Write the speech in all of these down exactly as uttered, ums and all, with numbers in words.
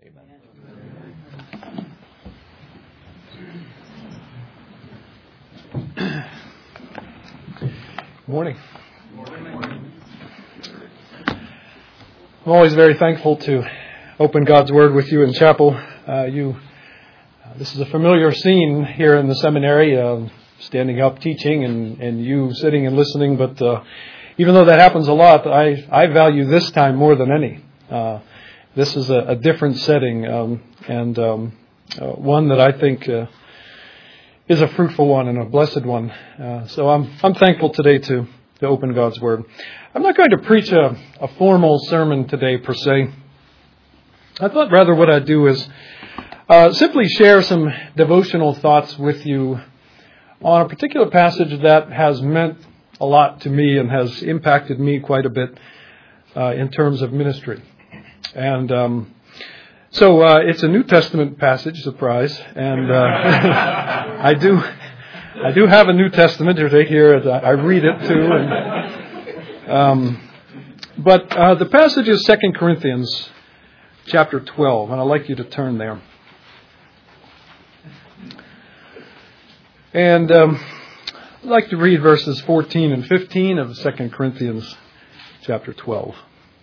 Amen. Good morning. I'm always very thankful to open God's Word with you in chapel. Uh, you, uh, this is a familiar scene here in the seminary, uh, standing up teaching and, and you sitting and listening. But uh, even though that happens a lot, I, I value this time more than any. Uh, this is a, a different setting um, and um, uh, one that I think uh, is a fruitful one and a blessed one. Uh, so I'm I'm thankful today to, to open God's Word. I'm not going to preach a, a formal sermon today per se. I thought rather what I'd do is uh, simply share some devotional thoughts with you on a particular passage that has meant a lot to me and has impacted me quite a bit uh, in terms of ministry. And um, so uh, it's a New Testament passage, surprise, and uh, I do I do have a New Testament right here. I read it too. And, um, but uh, the passage is Second Corinthians chapter twelve, and I'd like you to turn there. And um, I'd like to read verses fourteen and fifteen of Second Corinthians chapter twelve.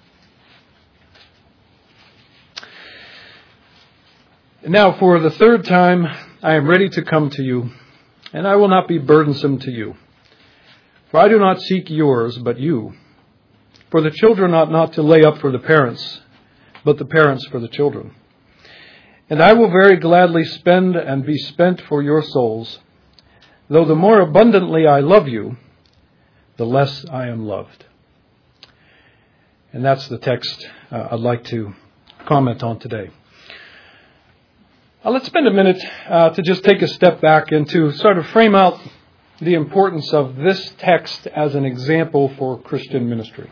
Now, for the third time, I am ready to come to you, and I will not be burdensome to you. For I do not seek yours, but you. For the children ought not to lay up for the parents, but the parents for the children. And I will very gladly spend and be spent for your souls, though the more abundantly I love you, the less I am loved. And that's the text uh, I'd like to comment on today. Uh, let's spend a minute uh, to just take a step back and to sort of frame out the importance of this text as an example for Christian ministry.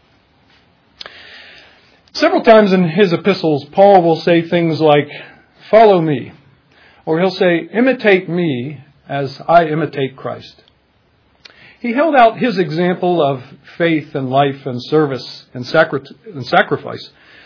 Several times in his epistles, Paul will say things like, "Follow me," or he'll say, "Imitate me as I imitate Christ." He held out his example of faith and life and service and, sacri- and sacrifice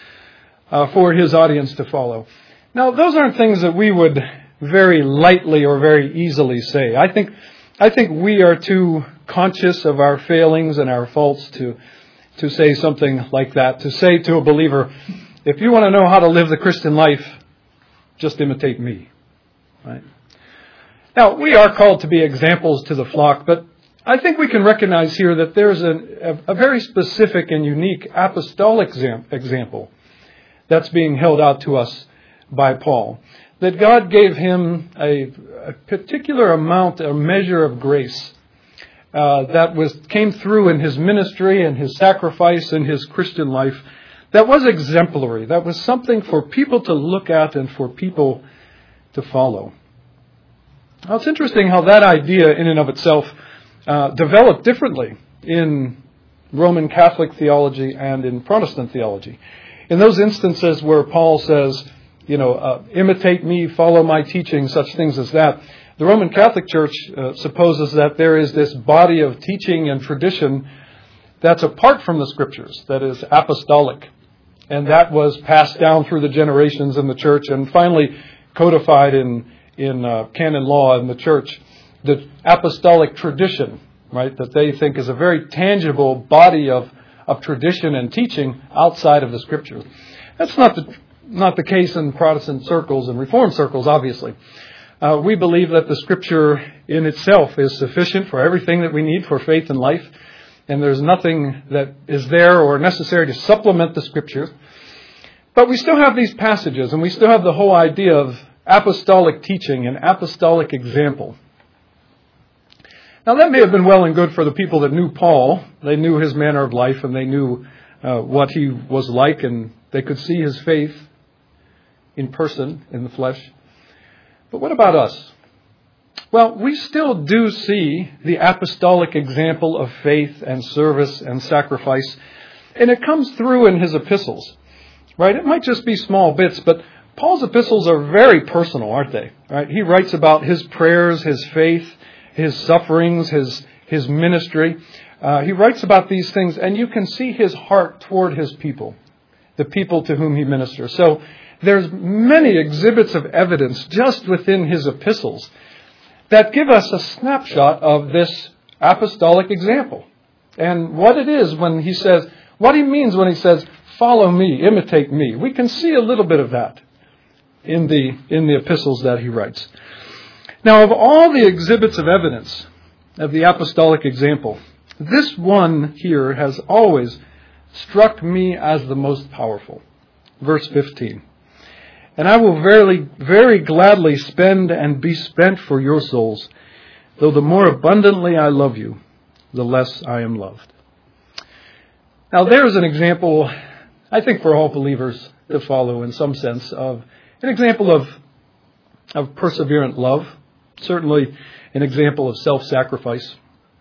uh, for his audience to follow. Now, those aren't things that we would very lightly or very easily say. I think I think we are too conscious of our failings and our faults to to say something like that, to say to a believer, if you want to know how to live the Christian life, just imitate me. Right? Now, we are called to be examples to the flock, but I think we can recognize here that there's a, a very specific and unique apostolic example that's being held out to us by Paul, that God gave him a, a particular amount, a measure of grace uh, that was came through in his ministry and his sacrifice in his Christian life that was exemplary, that was something for people to look at and for people to follow. Now, it's interesting how that idea in and of itself uh, developed differently in Roman Catholic theology and in Protestant theology. In those instances where Paul says, you know, uh, imitate me, follow my teaching, such things as that. The Roman Catholic Church uh, supposes that there is this body of teaching and tradition that's apart from the Scriptures, that is apostolic. And that was passed down through the generations in the church and finally codified in, in uh, canon law in the church. The apostolic tradition, right, that they think is a very tangible body of, of tradition and teaching outside of the Scriptures. That's not the Not the case in Protestant circles and Reformed circles, obviously. Uh, we believe that the Scripture in itself is sufficient for everything that we need for faith and life, and there's nothing that is there or necessary to supplement the Scriptures. But we still have these passages, and we still have the whole idea of apostolic teaching and apostolic example. Now, that may have been well and good for the people that knew Paul. They knew his manner of life, and they knew uh, what he was like, and they could see his faith in person, in the flesh. But what about us? Well, we still do see the apostolic example of faith and service and sacrifice, and it comes through in his epistles, right? It might just be small bits, but Paul's epistles are very personal, aren't they? Right? He writes about his prayers, his faith, his sufferings, his his ministry. Uh, he writes about these things, and you can see his heart toward his people. the people to whom he ministers. So there's many exhibits of evidence just within his epistles that give us a snapshot of this apostolic example. And what it is when he says, what he means when he says, follow me, imitate me. We can see a little bit of that in the, in the epistles that he writes. Now, of all the exhibits of evidence of the apostolic example, this one here has always struck me as the most powerful. Verse fifteen. And I will very, very gladly spend and be spent for your souls, though the more abundantly I love you, the less I am loved. Now there's an example, I think, for all believers to follow in some sense, of an example of, of perseverant love, certainly an example of self-sacrifice.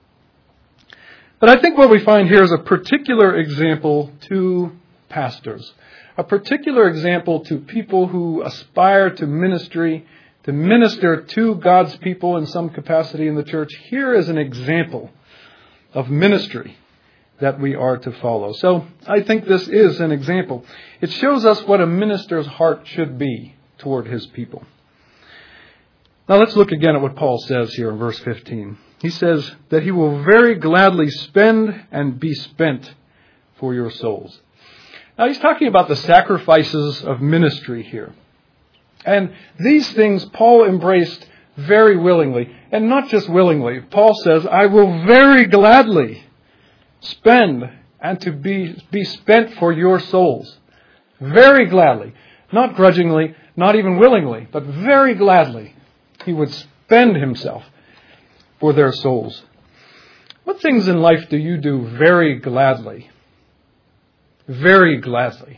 But I think what we find here is a particular example to pastors, a particular example to people who aspire to ministry, to minister to God's people in some capacity in the church. Here is an example of ministry that we are to follow. So I think this is an example. It shows us what a minister's heart should be toward his people. Now let's look again at what Paul says here in verse fifteen. He says that he will very gladly spend and be spent for your souls. Now he's talking about the sacrifices of ministry here. And these things Paul embraced very willingly. And not just willingly. Paul says, I will very gladly spend and to be, be spent for your souls. Very gladly. Not grudgingly, not even willingly, but very gladly. He would spend himself for their souls. What things in life do you do very gladly? Very gladly.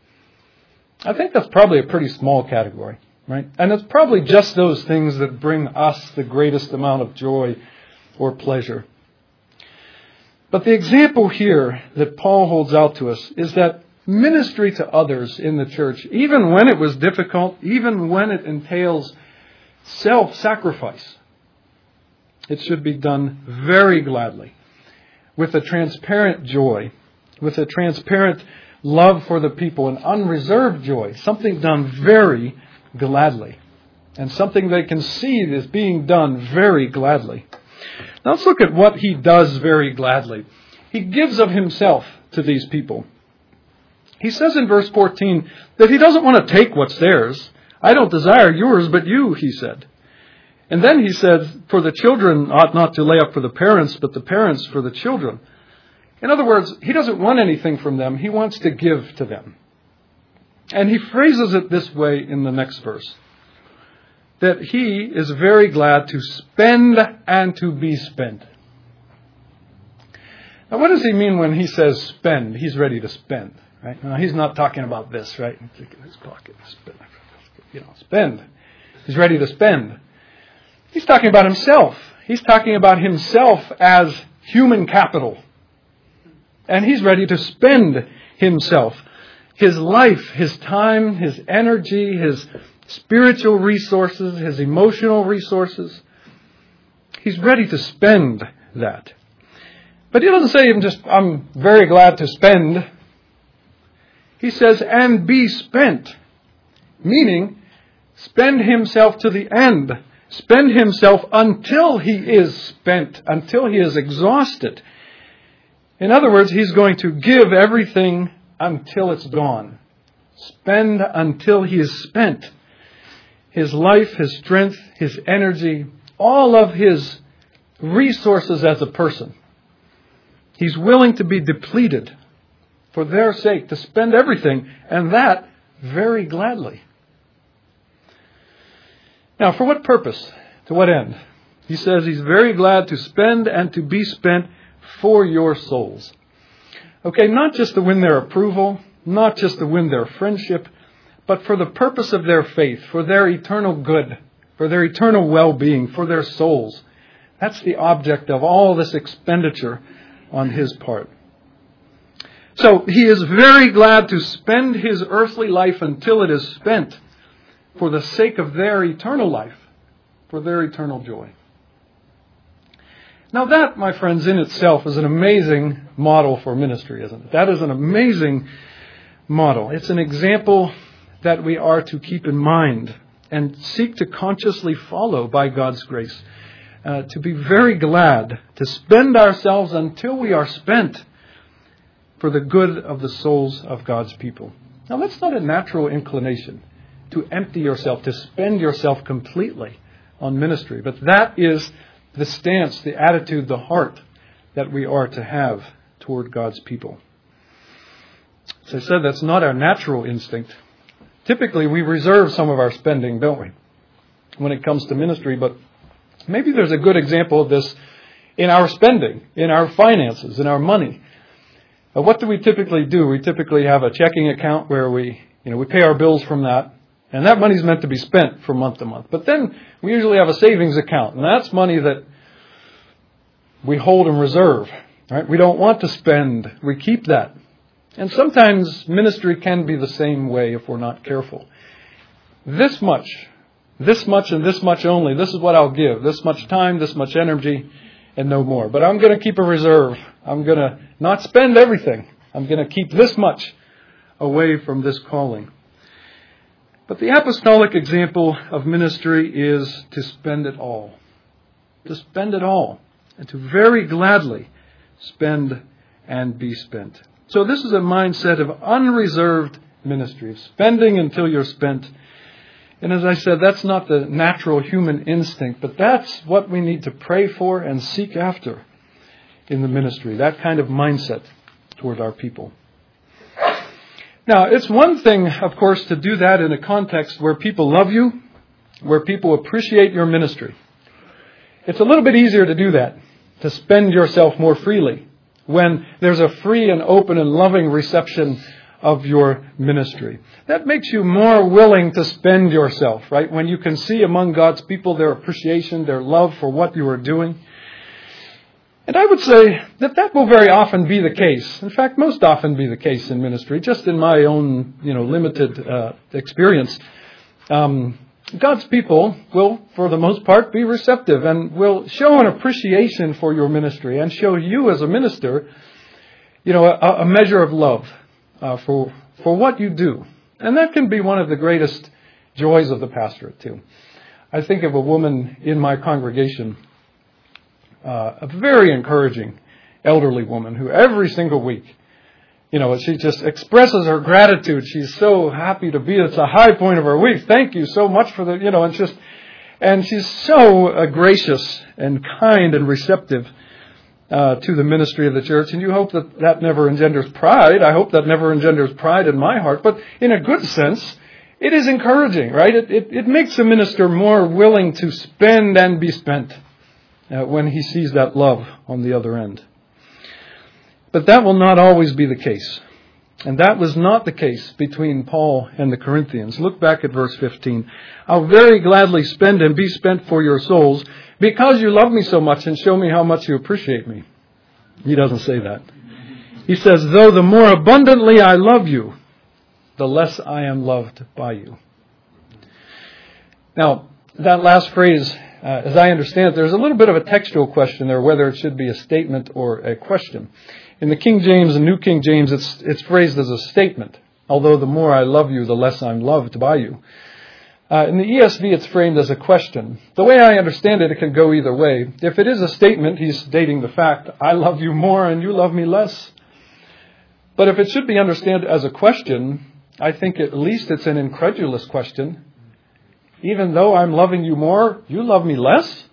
I think that's probably a pretty small category, right? And it's probably just those things that bring us the greatest amount of joy or pleasure. But the example here that Paul holds out to us is that ministry to others in the church, even when it was difficult, even when it entails self-sacrifice, it should be done very gladly, with a transparent joy, with a transparent love for the people, an unreserved joy, something done very gladly, and something they can see is being done very gladly. Now let's look at what he does very gladly. He gives of himself to these people. He says in verse fourteen that he doesn't want to take what's theirs. I don't desire yours, but you, he said. And then he said, for the children ought not to lay up for the parents, but the parents for the children. In other words, he doesn't want anything from them. He wants to give to them. And he phrases it this way in the next verse, that he is very glad to spend and to be spent. Now, what does he mean when he says spend? He's ready to spend, right? Now, he's not talking about this, right? Take it in his pocket, spend. You know, spend. He's ready to spend. He's talking about himself. He's talking about himself as human capital. And he's ready to spend himself. His life, his time, his energy, his spiritual resources, his emotional resources. He's ready to spend that. But he doesn't say even just, I'm very glad to spend. He says, and be spent. Meaning, spend himself to the end. Spend himself until he is spent, until he is exhausted. In other words, he's going to give everything until it's gone. Spend until he is spent. His life, his strength, his energy, all of his resources as a person. He's willing to be depleted for their sake, to spend everything, and that very gladly. Now, for what purpose? To what end? He says he's very glad to spend and to be spent for your souls. Okay, not just to win their approval, not just to win their friendship, but for the purpose of their faith, for their eternal good, for their eternal well-being, for their souls. That's the object of all this expenditure on his part. So he is very glad to spend his earthly life until it is spent for the sake of their eternal life, for their eternal joy. Now that, my friends, in itself is an amazing model for ministry, isn't it? That is an amazing model. It's an example that we are to keep in mind and seek to consciously follow by God's grace. Uh, to be very glad to spend ourselves until we are spent for the good of the souls of God's people. Now, that's not a natural inclination to empty yourself, to spend yourself completely on ministry. But that is the stance, the attitude, the heart that we are to have toward God's people. As I said, that's not our natural instinct. Typically, we reserve some of our spending, don't we, when it comes to ministry. But maybe there's a good example of this in our spending, in our finances, in our money. Uh, what do we typically do? We typically have a checking account where we, you know, we pay our bills from that. And that money is meant to be spent from month to month. But then we usually have a savings account. And that's money that we hold in reserve. Right? We don't want to spend. We keep that. And sometimes ministry can be the same way if we're not careful. This much, this much and this much only, this is what I'll give. This much time, this much energy, and no more. But I'm going to keep a reserve. I'm going to not spend everything. I'm going to keep this much away from this calling. But the apostolic example of ministry is to spend it all. To spend it all. And to very gladly spend and be spent. So this is a mindset of unreserved ministry, of spending until you're spent. And as I said, that's not the natural human instinct, but that's what we need to pray for and seek after in the ministry, that kind of mindset toward our people. Now, it's one thing, of course, to do that in a context where people love you, where people appreciate your ministry. It's a little bit easier to do that, to spend yourself more freely, when there's a free and open and loving reception of your ministry. That makes you more willing to spend yourself, right? When you can see among God's people their appreciation, their love for what you are doing. And I would say that that will very often be the case. In fact, most often be the case in ministry, just in my own, you know, limited uh, experience. Um, God's people will, for the most part, be receptive and will show an appreciation for your ministry and show you as a minister, you know, a, a measure of love uh, for for what you do. And that can be one of the greatest joys of the pastorate, too. I think of a woman in my congregation, uh, a very encouraging elderly woman who every single week, you know, she just expresses her gratitude. She's so happy to be. It's a high point of her week. Thank you so much for the, you know, and just, and she's so uh, gracious and kind and receptive uh, to the ministry of the church. And you hope that that never engenders pride. I hope that never engenders pride in my heart. But in a good sense, it is encouraging, right? It it, it makes a minister more willing to spend and be spent uh, when he sees that love on the other end. But that will not always be the case. And that was not the case between Paul and the Corinthians. Look back at verse fifteen. I'll very gladly spend and be spent for your souls because you love me so much and show me how much you appreciate me. He doesn't say that. He says, though the more abundantly I love you, the less I am loved by you. Now, that last phrase, uh, as I understand it, there's a little bit of a textual question there, whether it should be a statement or a question. In the King James and New King James, it's it's phrased as a statement. Although the more I love you, the less I'm loved by you. Uh, in the E S V, it's framed as a question. The way I understand it, it can go either way. If it is a statement, he's stating the fact, I love you more and you love me less. But if it should be understood as a question, I think at least it's an incredulous question. Even though I'm loving you more, you love me less?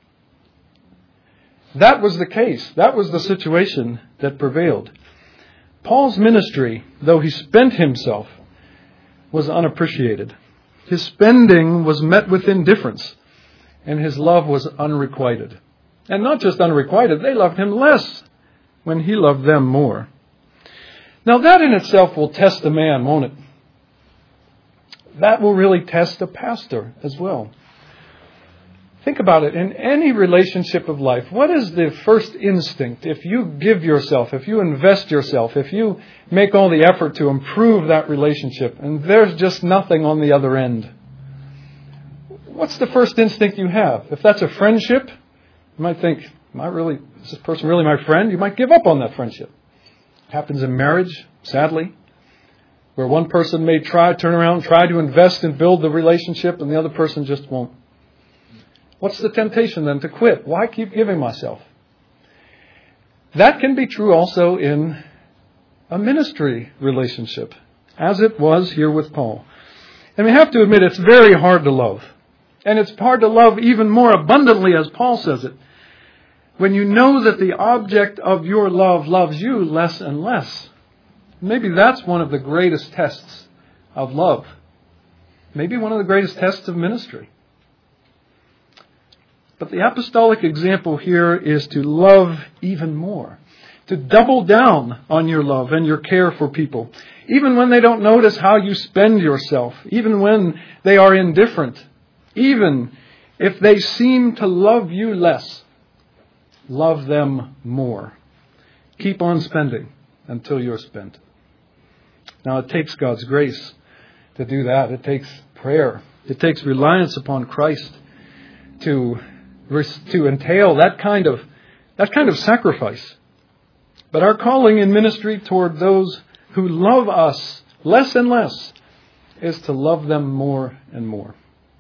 That was the case. That was the situation that prevailed. Paul's ministry, though he spent himself, was unappreciated. His spending was met with indifference, and his love was unrequited. And not just unrequited, they loved him less when he loved them more. Now that in itself will test a man, won't it? That will really test a pastor as well. Think about it. In any relationship of life, what is the first instinct? If you give yourself, if you invest yourself, if you make all the effort to improve that relationship, and there's just nothing on the other end, what's the first instinct you have? If that's a friendship, you might think, am I really, is this person really my friend? You might give up on that friendship. It happens in marriage, sadly. where one person may try, turn around, try to invest and build the relationship, and the other person just won't. What's the temptation then? To quit. Why keep giving myself? That can be true also in a ministry relationship, as it was here with Paul. And we have to admit it's very hard to love. And it's hard to love even more abundantly, as Paul says it, when you know that the object of your love loves you less and less. Maybe that's one of the greatest tests of love. Maybe one of the greatest tests of ministry. But the apostolic example here is to love even more. To double down on your love and your care for people. Even when they don't notice how you spend yourself. Even when they are indifferent. Even if they seem to love you less. Love them more. Keep on spending until you're spent. Now it takes God's grace to do that. It takes prayer. It takes reliance upon Christ to, to entail that kind of, that kind of sacrifice. But our calling in ministry toward those who love us less and less is to love them more and more.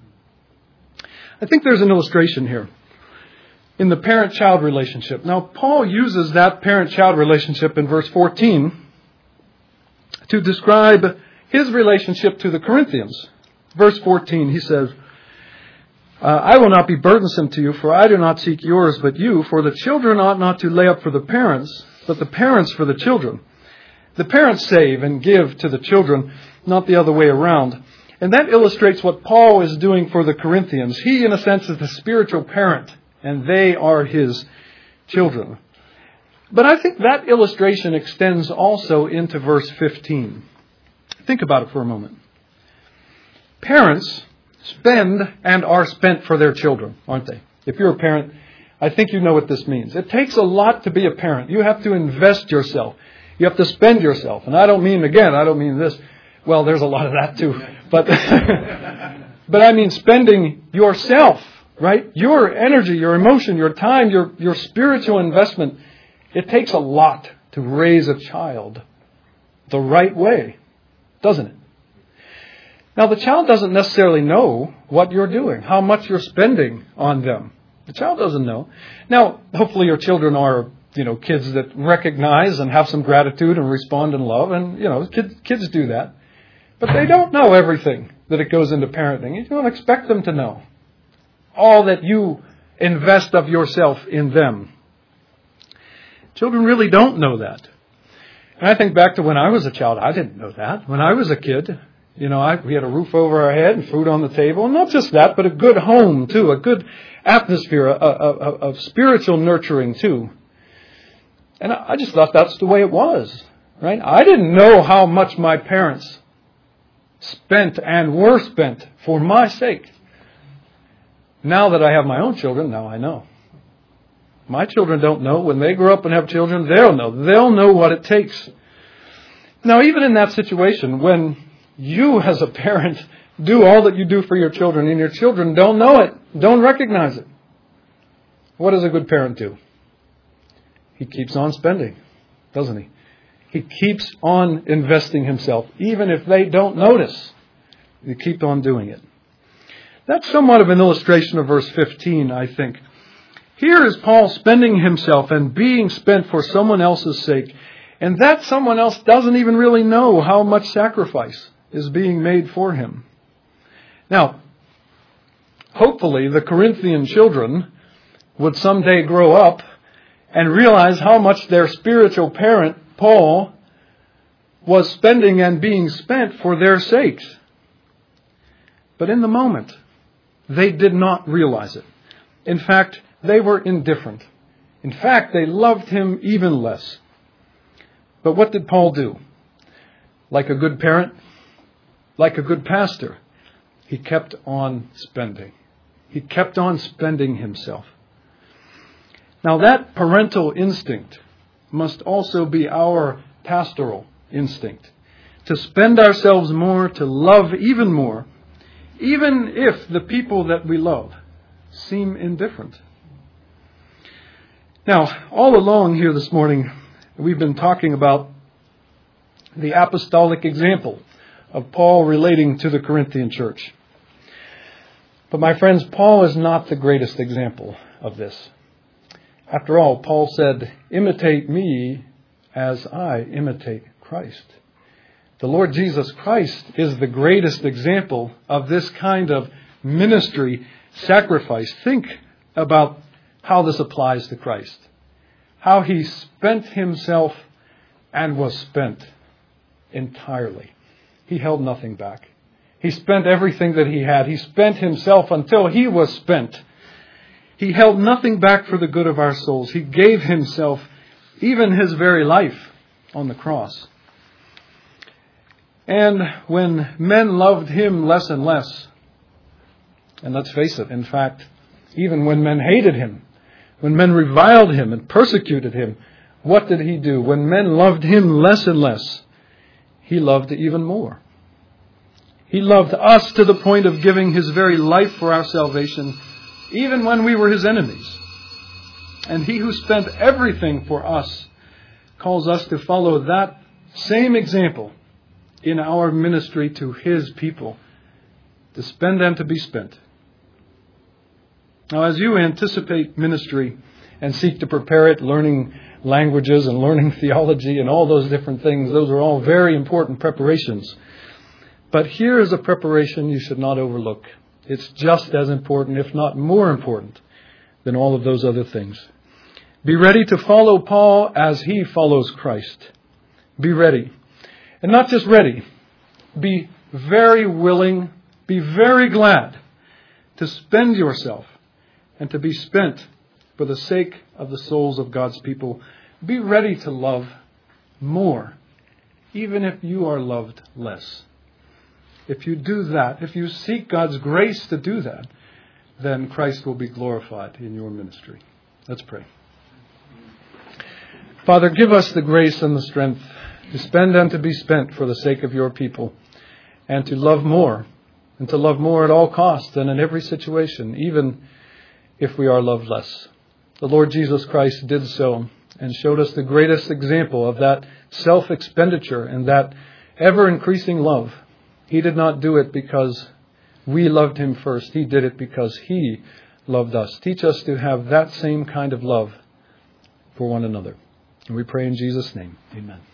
I think there's an illustration here in the parent-child relationship. Now, Paul uses that parent-child relationship in verse fourteen to describe his relationship to the Corinthians. Verse fourteen, he says, uh, I will not be burdensome to you, for I do not seek yours, but you. For the children ought not to lay up for the parents, but the parents for the children. The parents save and give to the children, not the other way around. And that illustrates what Paul is doing for the Corinthians. He, in a sense, is the spiritual parent, and they are his children. But I think that illustration extends also into verse fifteen. Think about it for a moment. Parents spend and are spent for their children, aren't they? If you're a parent, I think you know what this means. It takes a lot to be a parent. You have to invest yourself. You have to spend yourself. And I don't mean, again, I don't mean this. Well, there's a lot of that too. But, but I mean spending yourself, right? Your energy, your emotion, your time, your, your spiritual investment. It takes a lot to raise a child the right way, doesn't it? Now, the child doesn't necessarily know what you're doing, how much you're spending on them. The child doesn't know. Now, hopefully your children are, you know, kids that recognize and have some gratitude and respond in love. And, you know, kids, kids do that. But they don't know everything that it goes into parenting. You don't expect them to know all that you invest of yourself in them. Children really don't know that. And I think back to when I was a child, I didn't know that. When I was a kid, you know, I, we had a roof over our head and food on the table. And not just that, but a good home too, a good atmosphere, a, a, a, of spiritual nurturing too. And I, I just thought that's the way it was, right? I didn't know how much my parents spent and were spent for my sake. Now that I have my own children, now I know. My children don't know. When they grow up and have children, they'll know. They'll know what it takes. Now, even in that situation, when you as a parent do all that you do for your children and your children don't know it, don't recognize it, what does a good parent do? He keeps on spending, doesn't he? He keeps on investing himself, even if they don't notice. He keeps on doing it. That's somewhat of an illustration of verse fifteen, I think. Here is Paul spending himself and being spent for someone else's sake. And that someone else doesn't even really know how much sacrifice is being made for him. Now, hopefully the Corinthian children would someday grow up and realize how much their spiritual parent, Paul, was spending and being spent for their sakes. But in the moment, they did not realize it. In fact, they were indifferent. In fact, they loved him even less. But what did Paul do? Like a good parent, like a good pastor, he kept on spending. He kept on spending himself. Now that parental instinct must also be our pastoral instinct. To spend ourselves more, to love even more, even if the people that we love seem indifferent. Now, all along here this morning, we've been talking about the apostolic example of Paul relating to the Corinthian church. But my friends, Paul is not the greatest example of this. After all, Paul said, imitate me as I imitate Christ. The Lord Jesus Christ is the greatest example of this kind of ministry sacrifice. Think about how this applies to Christ. How he spent himself and was spent entirely. He held nothing back. He spent everything that he had. He spent himself until he was spent. He held nothing back for the good of our souls. He gave himself, even his very life, on the cross. And when men loved him less and less, and let's face it, in fact, even when men hated him, when men reviled him and persecuted him, what did he do? When men loved him less and less, he loved even more. He loved us to the point of giving his very life for our salvation, even when we were his enemies. And he who spent everything for us calls us to follow that same example in our ministry to his people, to spend and to be spent. Now, as you anticipate ministry and seek to prepare it, learning languages and learning theology and all those different things, those are all very important preparations. But here is a preparation you should not overlook. It's just as important, if not more important, than all of those other things. Be ready to follow Paul as he follows Christ. Be ready. And not just ready. Be very willing, be very glad to spend yourself and to be spent for the sake of the souls of God's people. Be ready to love more, even if you are loved less. If you do that, if you seek God's grace to do that, then Christ will be glorified in your ministry. Let's pray. Father, give us the grace and the strength to spend and to be spent for the sake of your people, and to love more, and to love more at all costs and in every situation, even if we are loved less. The Lord Jesus Christ did so and showed us the greatest example of that self-expenditure and that ever-increasing love. He did not do it because we loved him first. He did it because he loved us. Teach us to have that same kind of love for one another. And we pray in Jesus' name. Amen.